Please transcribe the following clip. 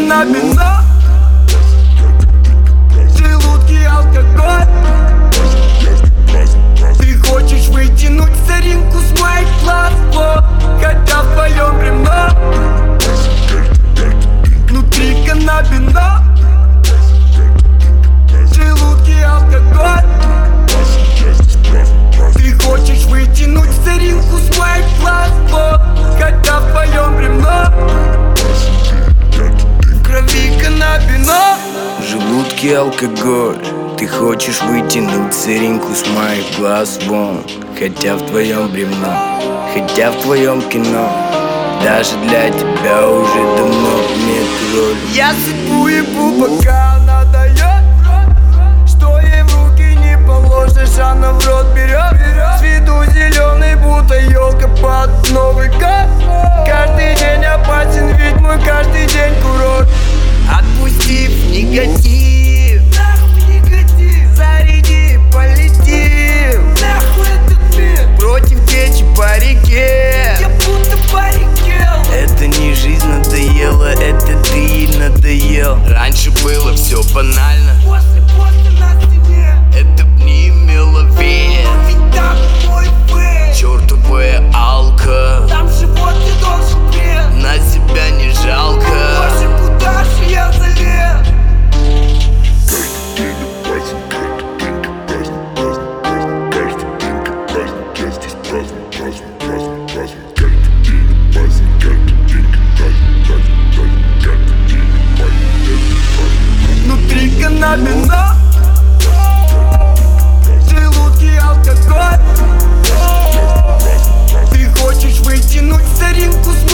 на вино, желудки алкоголь. Ты хочешь вытянуть соринку с моих глаз, хотя в твоем бревно внутри каннабино, желудки алкоголь. Ты хочешь вытянуть соринку с моих глаз, хотя в твоем бревно в крови каннабино, желудки алкоголь. Ты хочешь вытянуть сыринку с моих глаз вон, хотя в твоем бревно, хотя в твоем кино даже для тебя уже давно нет роли. Я судьбу ебу, пока она дает, что ей в руки не положишь, она в рот берет. С виду зеленый, будто елка под Новый год. Каждый день опасен, ведь мой каждый день курорт. Отпустив негатив, заряди, полетим этот мир против течи по реке. Я будто по реке. Это не жизнь надоела, это ты ей надоел. Раньше было все банально, После на стене. это б не имело вес. Ведь там мой фейс, Чертовая алка, там живот ты должен бред. на себя не жалко. Боже, куда же я залез? Внутри каннабино, желудки алкоголь. Ты хочешь вытянуть соринку с